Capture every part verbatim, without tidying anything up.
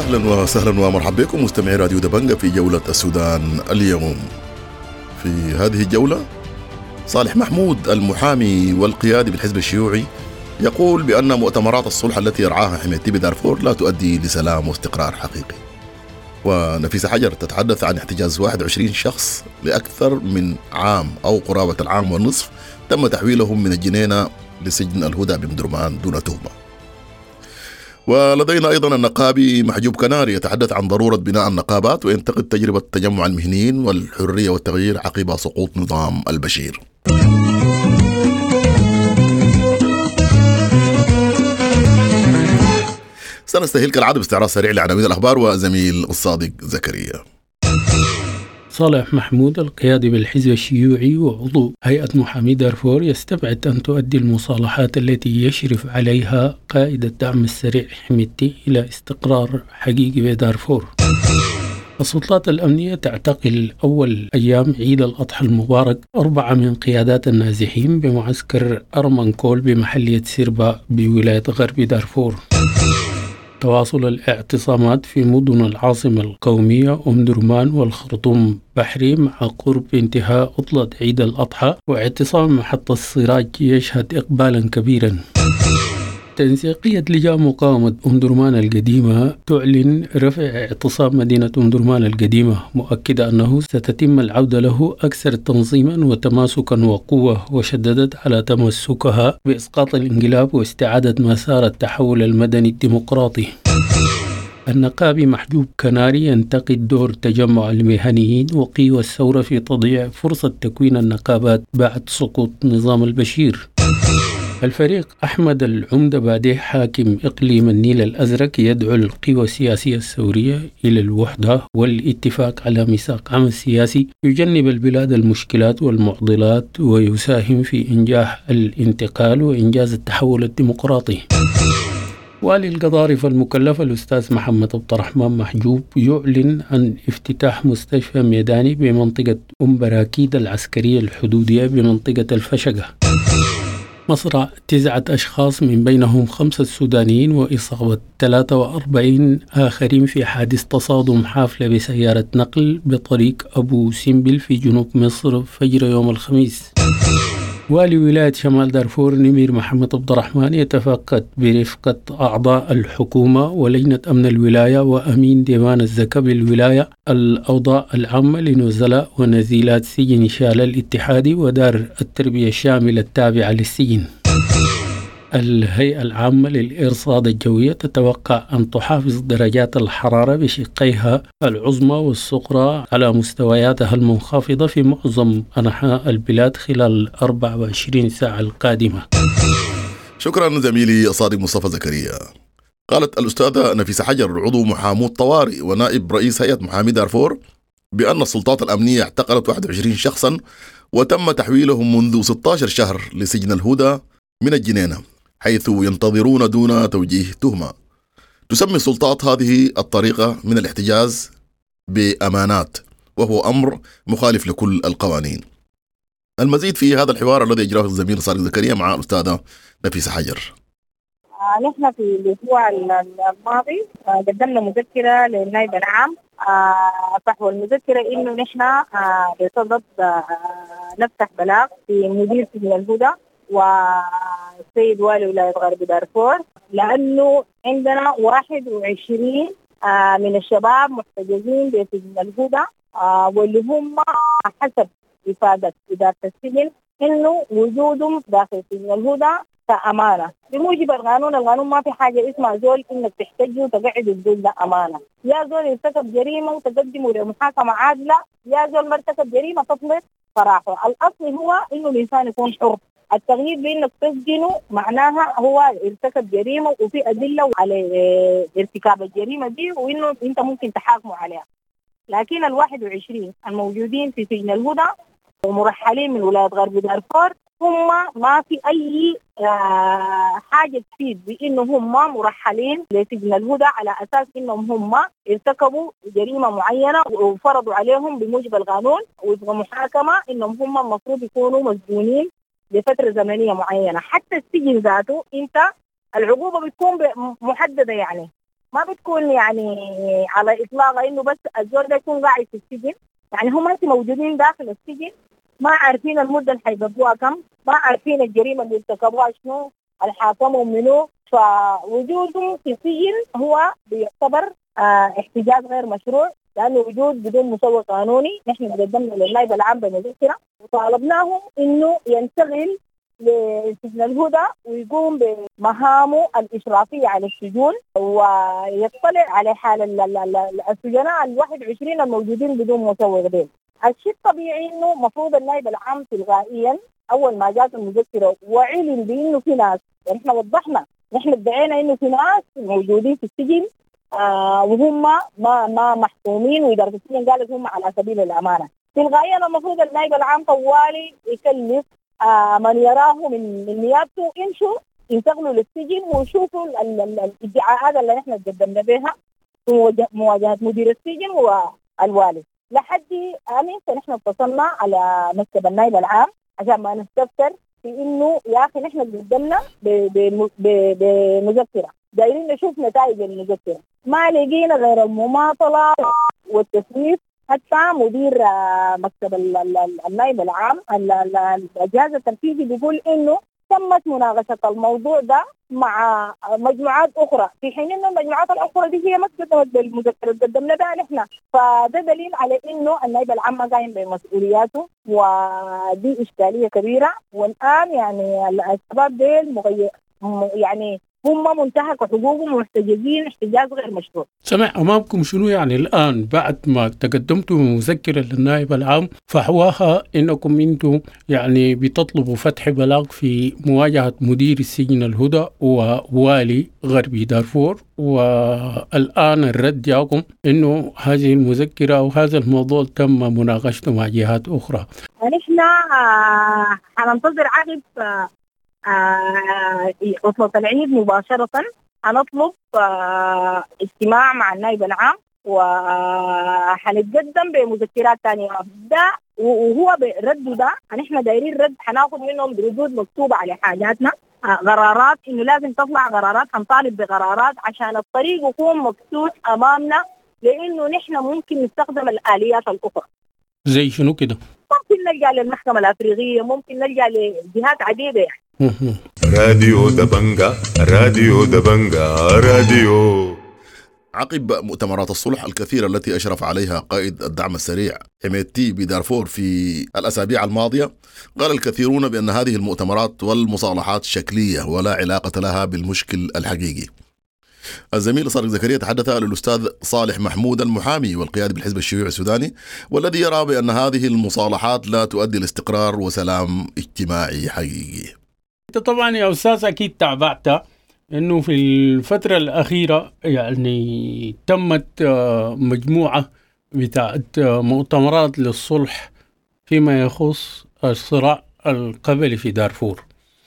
أهلا وسهلا ومرحبا بكم مستمعي راديو دبنجة في جولة السودان اليوم. في هذه الجولة صالح محمود المحامي والقيادي بالحزب الشيوعي يقول بأن مؤتمرات الصلح التي يرعاها حميدتي بدارفور لا تؤدي لسلام واستقرار حقيقي. ونفيسة حجر تتحدث عن احتجاز واحد وعشرين شخص لأكثر من عام أو قرابة العام والنصف تم تحويلهم من الجنينة لسجن الهدى بمدرمان دون تهمة. ولدينا أيضا النقابي محجوب كناري يتحدث عن ضرورة بناء النقابات وينتقد تجربة تجمع المهنيين والحرية والتغيير عقب سقوط نظام البشير. سنستهل كالعادة باستعراض سريع لعناوين الأخبار وزميل الصادق زكريا. صالح محمود القيادي بالحزب الشيوعي وعضو هيئة محامي دارفور يستبعد أن تؤدي المصالحات التي يشرف عليها قائد الدعم السريع حميدتي إلى استقرار حقيقي بدارفور. السلطات الأمنية تعتقل أول أيام عيد الأضحى المبارك أربعة من قيادات النازحين بمعسكر أرمنكول بمحلية سيربا بولاية غرب دارفور. تواصل الاعتصامات في مدن العاصمة القومية أم درمان والخرطوم بحري مع قرب انتهاء عطلة عيد الأضحى، واعتصام محطة السراج يشهد إقبالا كبيرا. تنسيقية لجان مقاومة أم درمان القديمة تعلن رفع اعتصام مدينة أم درمان القديمة، مؤكدة أنه ستتم العودة له أكثر تنظيما وتماسكا وقوة، وشددت على تمسكها بإسقاط الانقلاب واستعادة مسار التحول المدني الديمقراطي. النقابي محجوب كناري ينتقد دور تجمع المهنيين وقوى الثورة في تضييع فرصة تكوين النقابات بعد سقوط نظام البشير. الفريق أحمد العمدة بادي حاكم إقليم النيل الأزرق يدعو القوى السياسية الثورية إلى الوحدة والاتفاق على ميثاق عمل سياسي يجنب البلاد المشكلات والمعضلات ويساهم في إنجاح الانتقال وإنجاز التحول الديمقراطي. والي القضارف المكلف الأستاذ محمد عبد الرحمن محجوب يعلن عن افتتاح مستشفى ميداني بمنطقة أم براكيد العسكرية الحدودية بمنطقة الفشقة. مصرع تسعة أشخاص من بينهم خمسة سودانيين وإصابة ثلاثة وأربعين آخرين في حادث تصادم حافلة بسيارة نقل بطريق أبو سمبل في جنوب مصر فجر يوم الخميس. والي ولاية شمال دارفور نمير محمد عبد الرحمن يتفقد برفقة أعضاء الحكومة ولجنة أمن الولاية وأمين ديوان الزكاة بالولاية الأوضاع العامة لنزلاء ونزيلات سجن شال الاتحادي ودار التربية الشاملة التابعة للسجن. الهيئة العامة للإرصاد الجوية تتوقع أن تحافظ درجات الحرارة بشقيها العظمى والصغرى على مستوياتها المنخفضة في معظم أنحاء البلاد خلال الأربع وعشرين ساعة القادمة. شكرا زميلي صادق مصطفى زكريا. قالت الأستاذة نفيسة حجر عضو محامو الطوارئ ونائب رئيس هيئة محامي دارفور بأن السلطات الأمنية اعتقلت واحد وعشرين شخصا وتم تحويلهم منذ ستة عشر شهر لسجن الهدى من الجنينة حيث ينتظرون دون توجيه تهمة. تسمي السلطات هذه الطريقة من الاحتجاز بأمانات وهو أمر مخالف لكل القوانين. المزيد في هذا الحوار الذي يجراه الزميل صادق زكريا مع الأستاذة نفيسة حجر. آه نحن في الأسبوع الماضي آه قدمنا مذكرة للنائب العام آه فحوى المذكرة إنه نحن آه بصدد آه نفتح بلاغ في مدير سجن الهدى والسيد والي ولاية غرب دارفور، لأنه عندنا واحد وعشرين آه من الشباب محتجزين بسجن الهدى آه واللي هم حسب إفادة إدارة السجن إنه وجودهم داخل سجن الهدى كأمانة بموجب القانون. القانون ما في حاجة اسمها زول إنك تحتجوا وتقعد الزول ده أمانة. يا زول ارتكب جريمة وتقدموا لمحاكمة عادلة، يا زول ما ارتكب جريمة تطلق سراحه. الأصل هو إنه الإنسان يكون حر. التغيير بأنك تسجنه معناها هو ارتكب جريمة وفي أدلة على ارتكاب الجريمة دي وإنه أنت ممكن تحاكمه عليها. لكن الواحد وعشرين الموجودين في سجن الهدى ومرحلين من ولاية غرب دارفور هم ما في أي آه حاجة تفيد بأنه هم مرحلين لسجن الهدى على أساس أنهم هم ارتكبوا جريمة معينة وفرضوا عليهم بموجب القانون ومحاكمة أنهم هم المفروض يكونوا مسجونين لفترة زمنية معينة. حتى السجن ذاته انت العقوبة بتكون محددة، يعني ما بتكون يعني على إطلاق إنه بس الزول ده يكون قاعد في السجن، يعني هم أنت موجودين داخل السجن ما عارفين المدة اللي حيقضوها كم، ما عارفين الجريمة اللي ارتكبوها شنو، الحاكمهم منو، فوجودهم في السجن هو بيعتبر آه احتجاز غير مشروع، لأنه وجود بدون مسوى قانوني. نحن قدمنا للنائب العام بمذكرة وطالبناهم إنه ينتقل لسجن الهدى ويقوم بمهامه الإشرافية على السجون ويطلع على حال السجناء الواحد وعشرين الموجودين بدون مسوغ دين. الشيء الطبيعي إنه مفروض النائب العام تلقائيا أول ما جات المذكرة وعلم بإنه في ناس، يعني إحنا وضحنا نحن ادعينا إنه في ناس موجودين في السجن آه وهم ما ما محكومين وإدارة السجن قالت هم على سبيل الأمانة. تلقائيا المفروض النائب العام طوالي يكلف آه من يراه من من نيابته يمشوا ينتقلوا للسجن ويشوفوا الادعاءات اللي نحن قدمنا بها في مواجهة مدير السجن والوالد. لحد امس نحن اتصلنا على مكتب النائب العام عشان ما نستفسر في انه يا اخي نحن قدمنا بمذكره دايرين نشوف نتائج المذكره، ما لقينا غير المماطله والتسويف. حتى مدير مكتب النائب العام الجهاز التنفيذي بيقول انه تمت مناقشه الموضوع ده مع مجموعات اخرى، في حين انه المجموعات الاخرى دي هي ما قدمت بالمذكره اللي قدمنا بها نحن، فده دليل على انه النائب العام ما قايم بمسؤولياته ودي اشكاليه كبيره. والان يعني الشباب ديل مغير يعني هم منتهكوا حقوقهم ومحتجزين احتجاز غير مشروع. سمع أمامكم شنو يعني الآن بعد ما تقدمتوا مذكرة للنائب العام فحواها إنكم أنتم يعني بتطلبوا فتح بلاغ في مواجهة مدير السجن الهدى ووالي غربي دارفور، والآن الرد جاكم إنه هذه المذكرة أو هذا الموضوع تم مناقشته مع جهات أخرى. نحن آه حننتظر عقب آه عطلة العيد مباشرة هنطلب آه اجتماع مع النائب العام وحنتقدم بمذكرات ثانية ده، وهو برده ده نحن دايرين رد حناخد منهم بردود مكتوبة على حاجاتنا آه قرارات إنه لازم تطلع قرارات، حنطالب بقرارات عشان الطريق يكون مفتوح أمامنا، لأنه نحن ممكن نستخدم الآليات الأخرى. زي شنو كده؟ ممكن نلجأ للمحكمة الأفريقية، ممكن نلجأ لجهات عديدة يعني. راديو دبنجا راديو دبنجا راديو. عقب مؤتمرات الصلح الكثيرة التي أشرف عليها قائد الدعم السريع حميدتي بدارفور في الأسابيع الماضية، قال الكثيرون بأن هذه المؤتمرات والمصالحات شكلية ولا علاقة لها بالمشكل الحقيقي. الزميل صادق زكريا تحدث للأستاذ صالح محمود المحامي والقيادي بالحزب الشيوعي السوداني، والذي يرى بأن هذه المصالحات لا تؤدي لاستقرار وسلام اجتماعي حقيقي. انت طبعا يا أستاذ أكيد تابعت أنه في الفترة الأخيرة يعني تمت مجموعة بتاعت مؤتمرات للصلح فيما يخص الصراع القبلي في دارفور،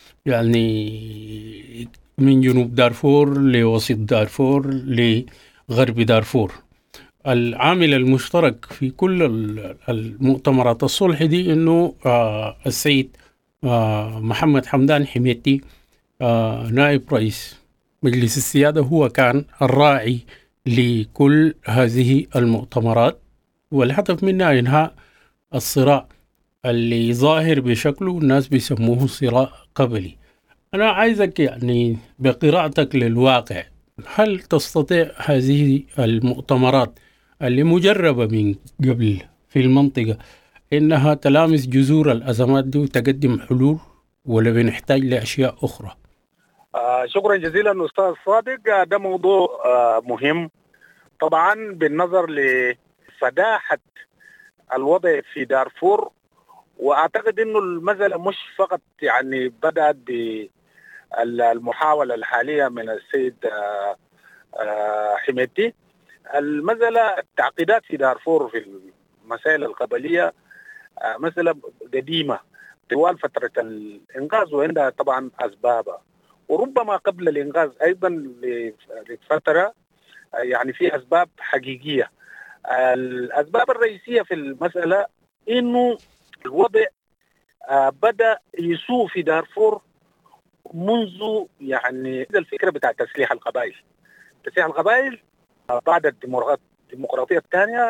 يعني من جنوب دارفور لوسط دارفور لغرب دارفور. العامل المشترك في كل المؤتمرات الصلح دي أنه السيد محمد حمدان حميدتي نائب رئيس مجلس السيادة هو كان الراعي لكل هذه المؤتمرات، والهدف منها إنهاء الصراع اللي ظاهر بشكله الناس بيسموه صراع قبلي. أنا عايزك يعني بقراءتك للواقع، هل تستطيع هذه المؤتمرات اللي مجربة من قبل في المنطقة إنها تلامس جذور الأزمات دي وتقدم حلول، ولا بنحتاج لأشياء أخرى؟ آه شكرا جزيلا أستاذ صادق. ده موضوع آه مهم طبعا بالنظر لفداحة الوضع في دارفور، وأعتقد أنه المسألة مش فقط يعني بدأت بالمحاولة الحالية من السيد آه آه حميدتي. المسألة التعقيدات في دارفور في المسائل القبلية آه مسألة قديمة طوال فترة الإنقاذ، وعندها طبعا أسبابها، وربما قبل الإنقاذ أيضا لفترة يعني في أسباب حقيقية. الأسباب الرئيسية في المسألة إنه الوضع بدأ يسوء في دارفور منذ يعني الفكرة بتاع تسليح القبائل. تسيح القبائل بعد الديمقراطية الثانية،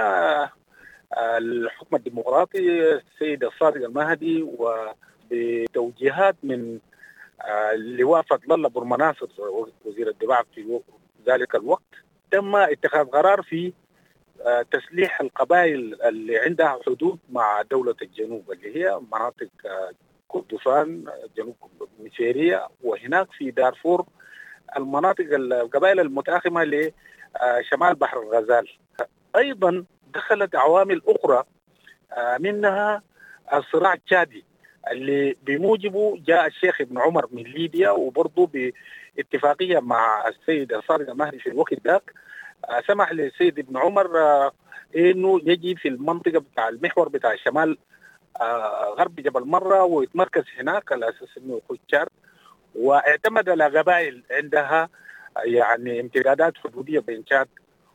الحكم الديمقراطي السيد الصادق المهدي وبتوجيهات من اللواء فضل الله برمناصر وزير الدفاع في ذلك الوقت تم اتخاذ قرار في تسليح القبائل اللي عندها حدود مع دولة الجنوب اللي هي مناطق كردفان جنوب نيجيريا، وهناك في دارفور المناطق القبائل المتآخمة لشمال بحر الغزال. أيضا دخلت عوامل أخرى منها الصراع التشادي اللي بموجبه جاء الشيخ ابن عمر من ليبيا، وبرضه باتفاقية مع السيد الصادق المهدي في الوقت ذاك سمح للسيد ابن عمر انه يجي في المنطقة بتاع المحور بتاع شمال غرب جبل مرة ويتمركز هناك على اساس انه يخش تشاد، واعتمد على قبائل عندها يعني امتدادات حدودية بين تشاد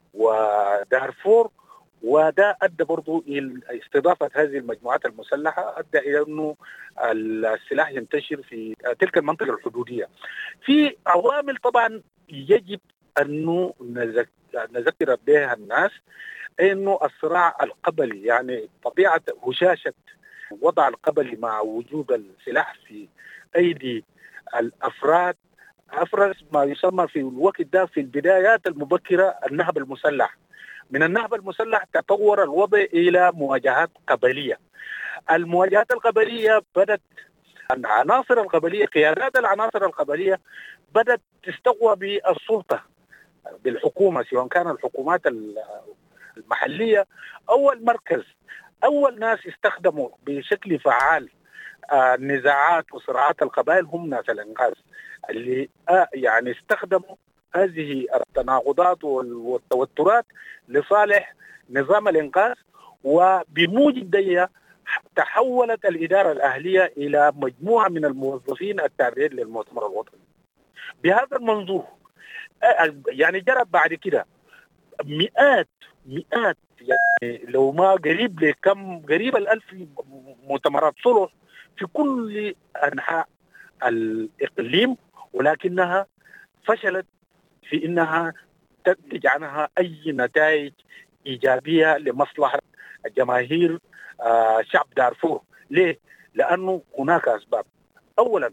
ودارفور، وده ادى برضو الى استضافه هذه المجموعات المسلحه، ادى الى انه السلاح ينتشر في تلك المنطقه الحدوديه. في عوامل طبعا يجب انه نذكر بها الناس، انه الصراع القبلي يعني طبيعه هشاشه وضع القبلي مع وجود السلاح في ايدي الافراد افرز ما يسمى في الوقت ده في البدايات المبكره النهب المسلح. من النهب المسلح تطور الوضع إلى مواجهات قبلية. المواجهات القبلية بدأت العناصر القبلية قيادات العناصر القبلية بدأت تستقوى بالسلطة بالحكومة، سواء كان الحكومات المحلية أو المركز. أول ناس استخدموا بشكل فعال النزاعات وصراعات القبائل هم ناس الإنقاذ، اللي يعني استخدموا هذه التناقضات والتوترات لصالح نظام الإنقاذ، وبموجب ده تحولت الإدارة الأهلية إلى مجموعة من الموظفين التابعين للمؤتمر الوطني. بهذا المنظور يعني جرت بعد كده مئات مئات يعني لو ما قريب لكم قريب الألف مؤتمرات صلح في كل أنحاء الإقليم، ولكنها فشلت في إنها تنتج عنها أي نتائج إيجابية لمصلحة جماهير آه شعب دارفور. ليه؟ لأنه هناك أسباب. أولا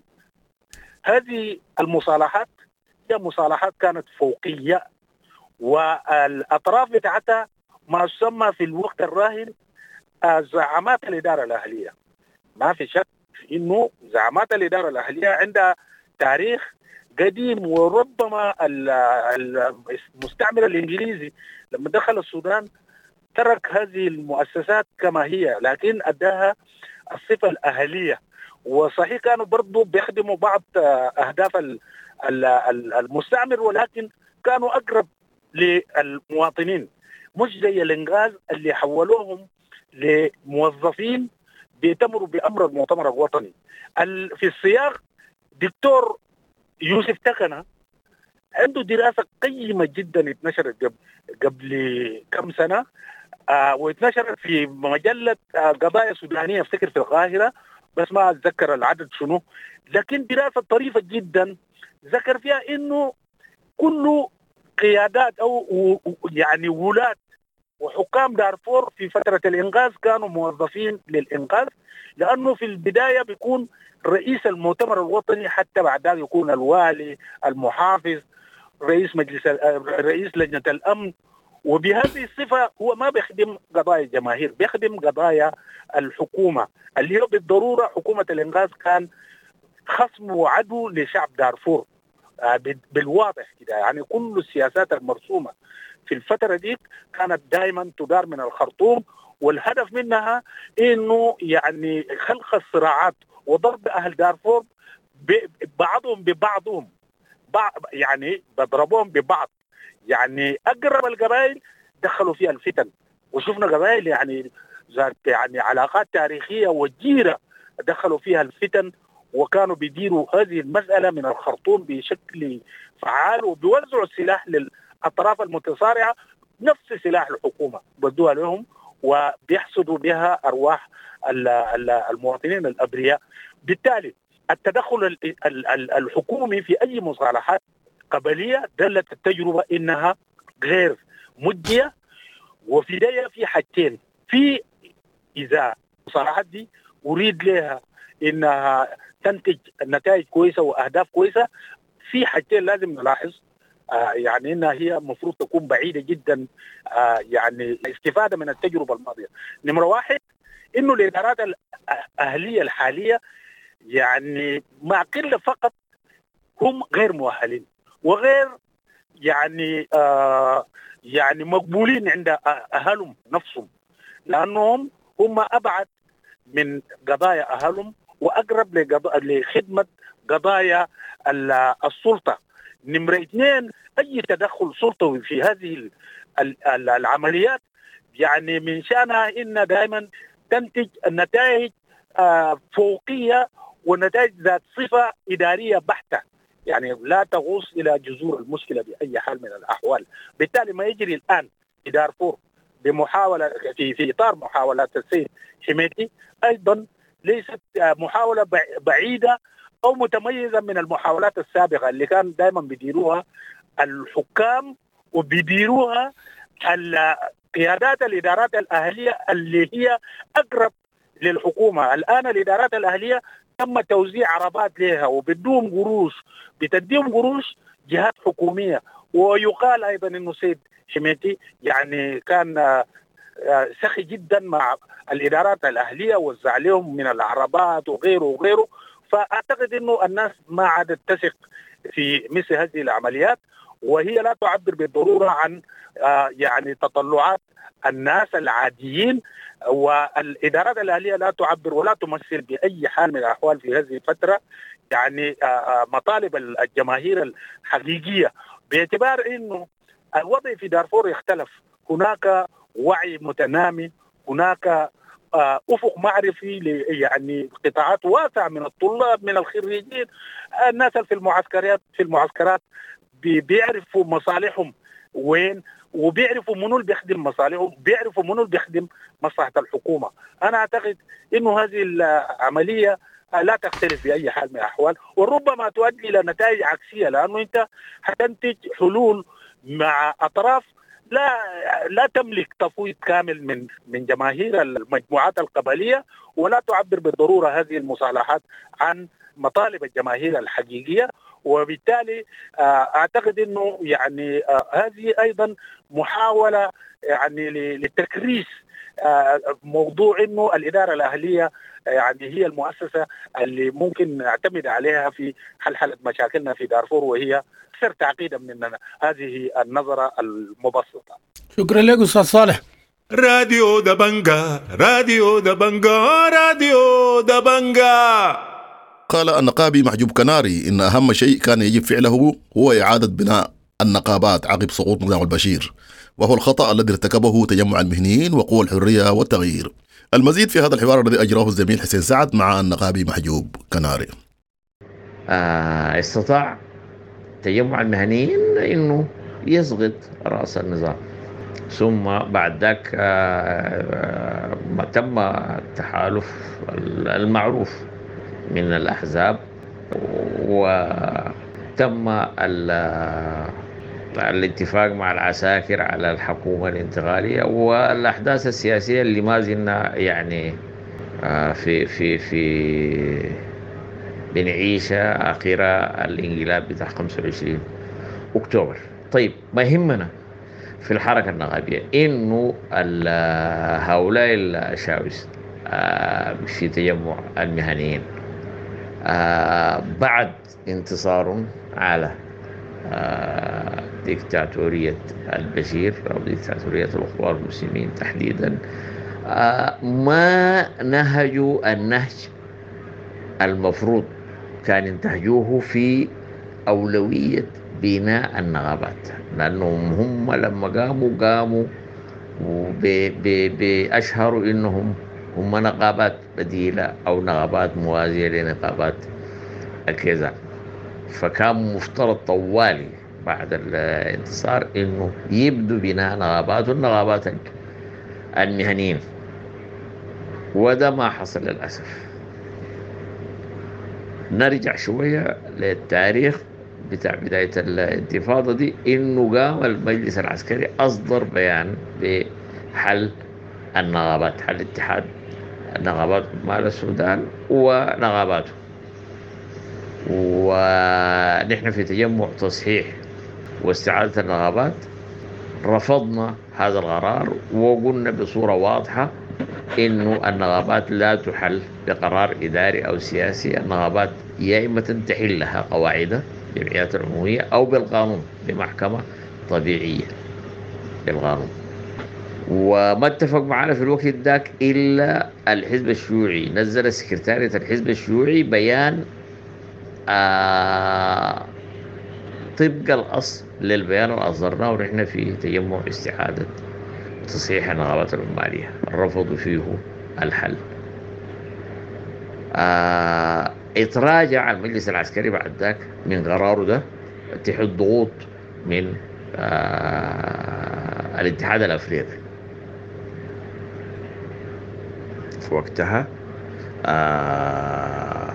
هذه المصالحات هي مصالحات كانت فوقية، والأطراف بتاعتها ما يسمى في الوقت الراهن آه زعامات الإدارة الأهلية. ما في شك إنه زعامات الإدارة الأهلية عندها تاريخ قديم، وربما المستعمر الإنجليزي لما دخل السودان ترك هذه المؤسسات كما هي، لكن أداها الصفة الأهلية. وصحيح كانوا برضو بيخدموا بعض أهداف المستعمر، ولكن كانوا أقرب للمواطنين، مش زي الإنغاز اللي حولوهم لموظفين بيتمروا بأمر المؤتمر الوطني. في السياق دكتور يوسف تكنة عنده دراسة قيمة جدا اتنشرت قبل, قبل كم سنة آه واتنشرت في مجلة آه قضايا سودانية افتكر في القاهرة، بس ما أتذكر العدد شنو، لكن دراسة طريفة جدا ذكر فيها إنه كل قيادات أو يعني ولاة وحكام دارفور في فترة الإنقاذ كانوا موظفين للإنقاذ، لأنه في البداية بيكون رئيس المؤتمر الوطني، حتى بعد ذلك يكون الوالي المحافظ رئيس مجلس رئيس لجنة الأمن. وبهذه الصفة هو ما بيخدم قضايا الجماهير، بيخدم قضايا الحكومة اللي هو بالضرورة حكومة الإنقاذ كان خصم وعدو لشعب دارفور بالواضح كده. يعني كل السياسات المرسومة في الفترة دي كانت دائما تدار من الخرطوم، والهدف منها إنه يعني خلق الصراعات وضرب أهل دارفور بعضهم ببعضهم، يعني بضربوهم ببعض. يعني أقرب القبائل دخلوا فيها الفتن، وشفنا قبائل يعني ذات يعني علاقات تاريخية وجيرة دخلوا فيها الفتن، وكانوا بيديروا هذه المسألة من الخرطوم بشكل فعال، وبيوزعوا السلاح للأطراف المتصارعة نفس سلاح الحكومة بدوها لهم، وبيحصدوا بها أرواح المواطنين الأبرياء. بالتالي التدخل الحكومي في أي مصالحات قبلية دلت التجربة إنها غير مجدية. وفي ده في حاجتين، في إذا المصالحات دي أريد لها إنها تنتج نتائج كويسة وأهداف كويسة، في حاجتين لازم نلاحظ. آه يعني إنها هي المفروض تكون بعيدة جدا آه يعني استفادة من التجربة الماضية. نمرة واحد، إنه الإدارات الأهلية الحالية يعني مع قلة فقط هم غير مؤهلين وغير يعني آه يعني مقبولين عند أهلهم نفسهم، لأنهم هم أبعد من قضايا أهلهم وأقرب لخدمة قضايا السلطة. نمرة اثنين، أي تدخل سلطوي في هذه العمليات يعني من شأنها إن دائما تنتج النتائج فوقية ونتائج ذات صفة إدارية بحتة، يعني لا تغوص إلى جذور المشكلة بأي حال من الأحوال. بالتالي ما يجري الآن في دارفور بمحاولة في في إطار محاولات السيد حميدتي أيضا ليست محاولة بعيدة أو متميزة من المحاولات السابقة اللي كان دائما بيديروها الحكام وبيديروها قيادات الإدارات الأهلية اللي هي أقرب للحكومة. الآن الإدارات الأهلية تم توزيع عربات لها وبدون قروش، بتديهم قروش جهات حكومية. ويقال أيضا أنه سيد حميدتي يعني كان سخي جدا مع الإدارات الأهلية، وزع لهم من العربات وغيره وغيره. فأعتقد أنه الناس ما عادت تثق في مثل هذه العمليات، وهي لا تعبر بالضرورة عن يعني تطلعات الناس العاديين، والإدارات الأهلية لا تعبر ولا تمثل بأي حال من الأحوال في هذه الفترة يعني مطالب الجماهير الحقيقية، باعتبار أنه الوضع في دارفور يختلف. هناك وعي متنامي، هناك أفق معرفي يعني قطاعات واسعة من الطلاب من الخريجين، الناس في المعسكرات في المعسكرات بيعرفوا مصالحهم وين، وبيعرفوا منو اللي بيخدم مصالحهم، بيعرفوا منو اللي بيخدم مصلحة الحكومة. أنا أعتقد إنه هذه العملية لا تختلف بأي حال من الأحوال، وربما تؤدي إلى نتائج عكسية، لأنه أنت هتنتج حلول مع أطراف لا لا تملك تفويض كامل من من جماهير المجموعات القبلية، ولا تعبر بالضرورة هذه المصالحات عن مطالب الجماهير الحقيقية. وبالتالي أعتقد أنه يعني هذه أيضا محاولة يعني لتكريس موضوع أنه الإدارة الأهلية يعني هي المؤسسة اللي ممكن نعتمد عليها في حل مشاكلنا في دارفور، وهي أكثر تعقيدا من هذه النظرة المبسطة. شكرا لك أستاذ صالح. راديو دبنجا راديو دبنجا راديو دبنجا. قال النقابي محجوب كناري إن أهم شيء كان يجب فعله هو إعادة بناء النقابات عقب سقوط نظام البشير، وهو الخطأ الذي ارتكبه تجمع المهنيين وقوى الحرية والتغيير. المزيد في هذا الحوار الذي أجراه الزميل حسين سعد مع النقابي محجوب كناري. آه استطاع تجمع المهنيين إنه يسقط رأس النظام، ثم بعد ذاك آه ما تم التحالف المعروف من الأحزاب، وتم الاتفاق مع العساكر على الحكومة الانتقالية، والأحداث السياسية اللي ما زلنا يعني في في في بنعيشها آخرها الانقلاب بتاع خمسة وعشرين أكتوبر. طيب، ما يهمنا في الحركة النقابية إنه هؤلاء الشاوس في تجمع المهنيين بعد انتصار على ديكتاتورية البشير أو ديكتاتورية الأخوان المسلمين تحديدا، ما نهجوا النهج المفروض كان ينتهجوه في أولوية بناء النقابات، لأنهم هم لما قاموا قاموا بأشهروا إنهم هم نقابات بديلة أو نقابات موازية لنقابات الكيزان. فكان مفترض طوالي بعد الانتصار إنه يبدو بناء نقابات والنقابات المهنيين، وده ما حصل للأسف. نرجع شوية للتاريخ بتاع بداية الانتفاضة دي إنه قام المجلس العسكري أصدر بيان بحل النغابات، حل اتحاد نغابات عمال السودان ونغاباته. ونحن في تجمع تصحيح واستعادة النغابات رفضنا هذا القرار، وقلنا بصورة واضحة إنه النغابات لا تحل بقرار إداري أو سياسي. النغابات يا إما تنتحل لها قواعدها جمعيات العمومية أو بالقانون بمحكمة طبيعية بالقانون. وما اتفق معنا في الوقت ذاك إلا الحزب الشيوعي. نزل سكرتارية الحزب الشيوعي بيان آه طبق الأصل للبيان اللي أصدرناه ونحن في تجمع استعادة تصحيح النغابات العمالية، رفضوا فيه الحل. آه اتراجع المجلس العسكري بعد ذاك من قراره ده تحت ضغوط من آه الاتحاد الأفريقي. في وقتها آه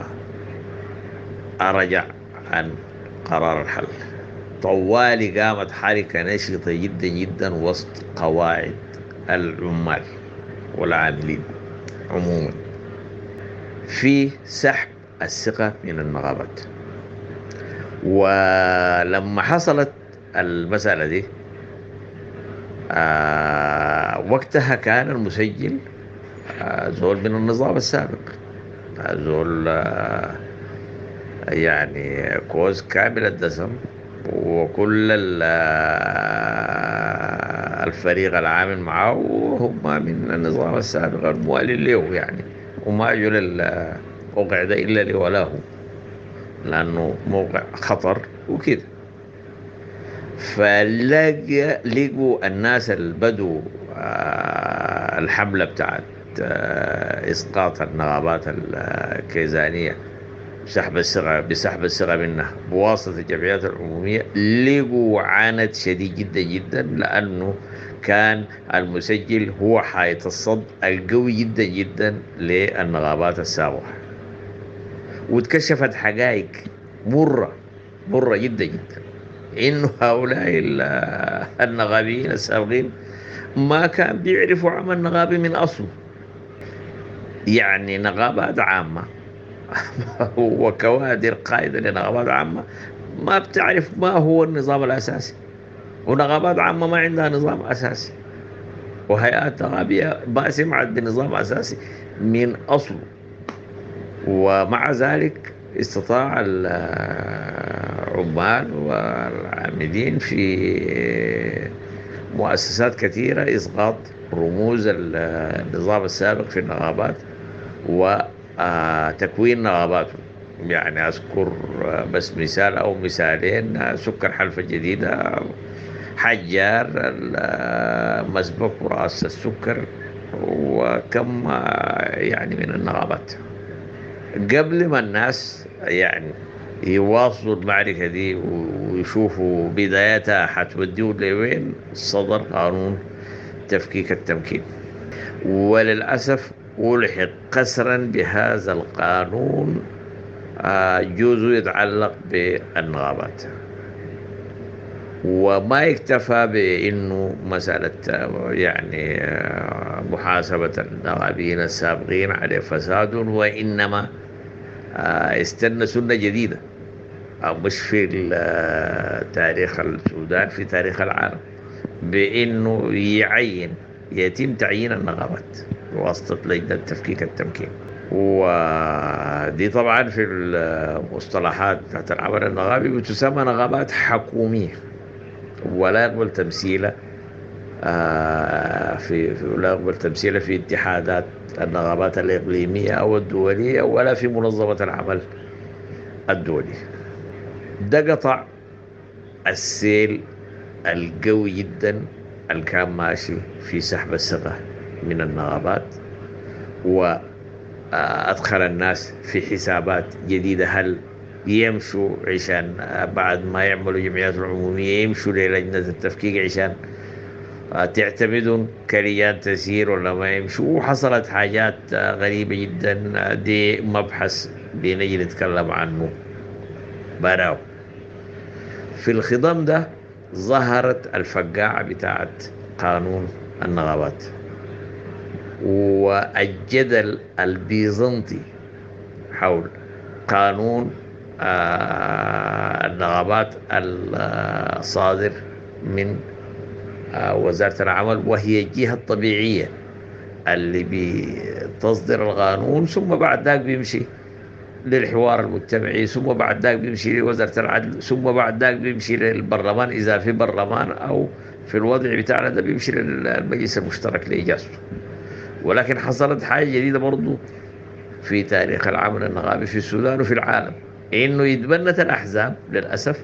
أرجع عن قرار الحل. طوالي قامت حركة نشطة جدا جدا وسط قواعد العمال والعاملين عموما في سحب الثقة من النغابات. ولما حصلت المسألة دي آه وقتها كان المسجل آه زول من النظام السابق، آه زول آه يعني كوز كامل الدسم، وكل الفريق العامل معه هم من النظام السابق المؤلل له يعني، وما أجوا للموقع ده إلا لولاه لأنه موقع خطر وكده. فلقوا الناس اللي بدوا الحملة بتاعت إسقاط النغابات الكيزانية بسحب الثقة بسحب الثقة منها بواسطة الجمعيات العمومية، لقوا عانت شديد جدا جدا، لأنه كان المسجل هو حائط الصد القوي جدا جدا للنغابات السابقة. وتكشفت حقائق مرة مرة جدا جدا إنه هؤلاء النغابيين السابقين ما كان بيعرفوا عمل نغابي من أصله، يعني نغابات عامة وكوادر قائدة لنغابات عامة ما بتعرف ما هو النظام الأساسي، ونغابات عامة ما عندها نظام أساسي، وهيئات نغابية ما سمعت بنظام أساسي من أصله. ومع ذلك استطاع العمال والعاملين في مؤسسات كثيرة إسقاط رموز النظام السابق في النغابات وتكوين نغاباته. يعني أذكر بس مثال أو مثالين: سكر حلفة جديدة، حجار، مسبك ورأس السكر، وكم يعني من النغابات. قبل ما الناس يعني يواصلوا المعركة دي ويشوفوا بدايتها حتوديوا لوين، صدر قانون تفكيك التمكين. وللأسف ألحق قسرا بهذا القانون جزء يتعلق بالنغابات، وما يكتفى بأنه مسألة يعني محاسبة النغابيين السابقين على فساد، وإنما استنى سنة جديدة مش في تاريخ السودان، في تاريخ العالم، بأنه يعين يتم تعيين النغابات بواسطة لجنة تفكيك التمكين. ودي طبعا في المصطلحات تحت العمل النغابي بتسمى نغابات حكومية، ولا يقبل تمثيله في ولا يقبل تمثيله في اتحادات النغابات الإقليمية أو الدولية، ولا في منظمة العمل الدولي. ده قطع السيل القوي جدا اللي كان ماشي في سحب الثقة من النغابات، وأدخل الناس في حسابات جديدة: هل يمشوا عشان بعد ما يعملوا جمعيات العمومية يمشوا للجنة التفكيك عشان تعتمدون كليات تسيير ولا ما يمشوا؟ وحصلت حاجات غريبة جدا، دي مبحث بنجي نتكلم عنه براو. في الخضم ده ظهرت الفقاعة بتاعت قانون النغابات، والجدل البيزنطي حول قانون آه النغابات الصادر من آه وزارة العمل، وهي الجهة الطبيعية اللي بتصدر القانون، ثم بعد ذلك بيمشي للحوار المجتمعي، ثم بعد ذلك بيمشي لوزارة العدل، ثم بعد ذلك بيمشي للبرلمان إذا في برلمان، أو في الوضع بتاعنا ده بيمشي للمجلس المشترك لإجازته. ولكن حصلت حاجة جديدة برضو في تاريخ العمل النغابي في السودان وفي العالم، إنه يتبنت الأحزاب للأسف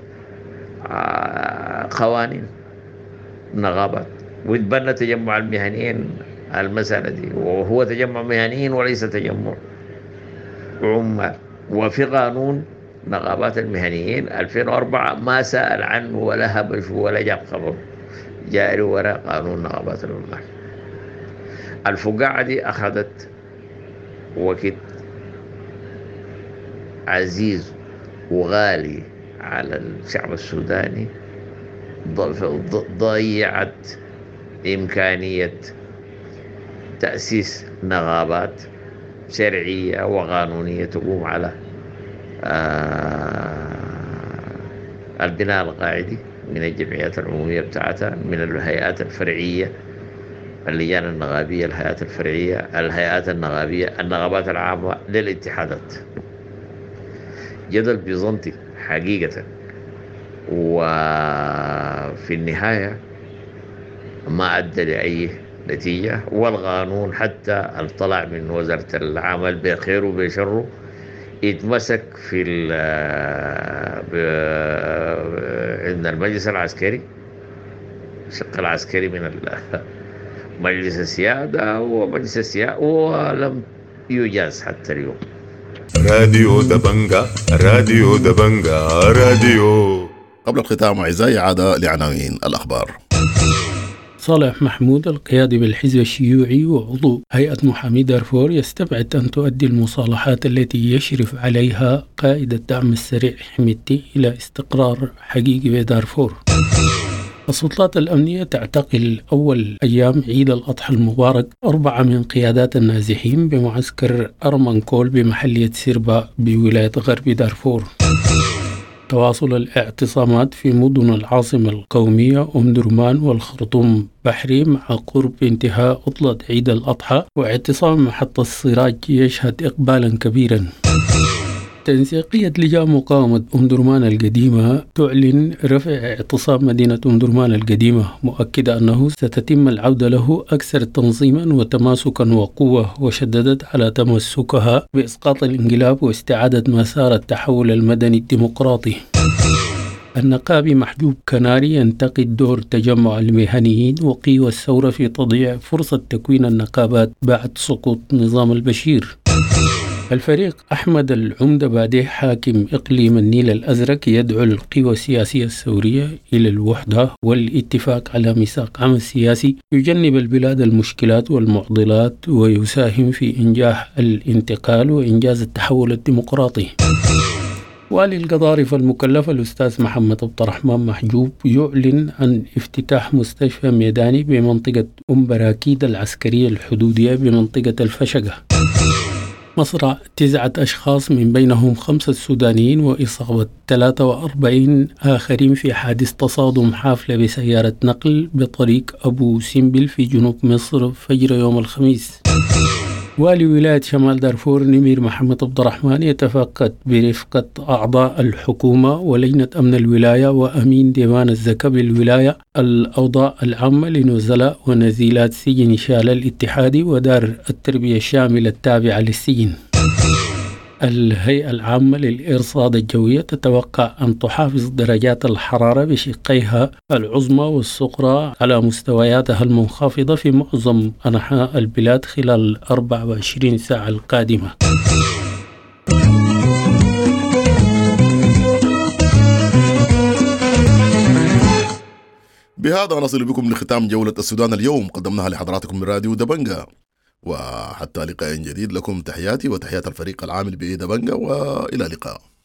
قوانين نغابات، ويتبنى تجمع المهنيين المسألة دي، وهو تجمع مهنيين وليس تجمع عمال. وفي قانون نغابات المهنيين ألفين وأربعة ما سأل عنه ولا هبش ولا جاب خبر، جاري وراء قانون نغابات العمال. الفقاعة دي أخذت وقت عزيز وغالي على الشعب السوداني، ضيعت إمكانية تأسيس نغابات شرعية وقانونية تقوم على البناء القاعدي من الجمعيات العمومية بتاعتها، من الهيئات الفرعية، اللجان النغابية، الهيئات الفرعية، الهيئات النغابية، النغابات العامة للاتحادات. جدل بيزنطي حقيقة، وفي النهاية ما أدى لأي نتيجة، والقانون حتى طلع من وزارة العمل بخير وبشره يتمسك في عند المجلس العسكري، الشق العسكري من مجلس السيادة ومجلس السيادة، ولم يجاز حتى اليوم. راديو دبنجا راديو دبنجا راديو. قبل الختام أعزائي عادة لعناوين الأخبار. صالح محمود القيادي بالحزب الشيوعي وعضو هيئة محامي دارفور يستبعد أن تؤدي المصالحات التي يشرف عليها قائد الدعم السريع حميدتي إلى استقرار حقيقي بدارفور. السلطات الأمنية تعتقل أول أيام عيد الأضحى المبارك أربعة من قيادات النازحين بمعسكر أرمنكول بمحلية سيربا بولاية غرب دارفور. تواصل الاعتصامات في مدن العاصمة القومية أم درمان والخرطوم بحري مع قرب انتهاء عطلة عيد الأضحى، واعتصام محطة السراج يشهد إقبالا كبيرا. تنسيقية لجان مقاومة أم درمان القديمة تعلن رفع اعتصام مدينة أم درمان القديمة، مؤكدة أنه ستتم العودة له أكثر تنظيما وتماسكا وقوة، وشددت على تمسكها بإسقاط الانقلاب واستعادة مسار التحول المدني الديمقراطي. النقابي محجوب كناري ينتقد دور تجمع المهنيين وقوى الثورة في تضييع فرصة تكوين النقابات بعد سقوط نظام البشير. الفريق أحمد العمدة بادي حاكم إقليم النيل الأزرق يدعو القوى السياسية الثورية إلى الوحدة والاتفاق على ميثاق عمل سياسي يجنب البلاد المشكلات والمعضلات ويساهم في إنجاح الانتقال وإنجاز التحول الديمقراطي. والي القضارف المكلف الأستاذ محمد عبد الرحمن محجوب يعلن عن افتتاح مستشفى ميداني بمنطقة أم براكيد العسكرية الحدودية بمنطقة الفشقة. مصرع تسعة أشخاص من بينهم خمسة سودانيين وإصابة ثلاثة وأربعين آخرين في حادث تصادم حافلة بسيارة نقل بطريق أبو سمبل في جنوب مصر فجر يوم الخميس. والي ولاية شمال دارفور نمير محمد عبد الرحمن يتفقد برفقة أعضاء الحكومة ولجنة أمن الولاية وأمين ديوان الزكاة بالولاية الأوضاع العامة لنزلاء ونزيلات سجن شال الاتحادي ودار التربية الشاملة التابعة للسجن. الهيئة العامة للإرصاد الجوية تتوقع أن تحافظ درجات الحرارة بشقيها العظمى والصغرى على مستوياتها المنخفضة في معظم أنحاء البلاد خلال الأربع وعشرين ساعة القادمة. بهذا نصل بكم لختام جولة السودان اليوم، قدمناها لحضراتكم من راديو دبنجا، وحتى لقاء جديد لكم تحياتي وتحيات الفريق العامل بدبنجا، وإلى اللقاء.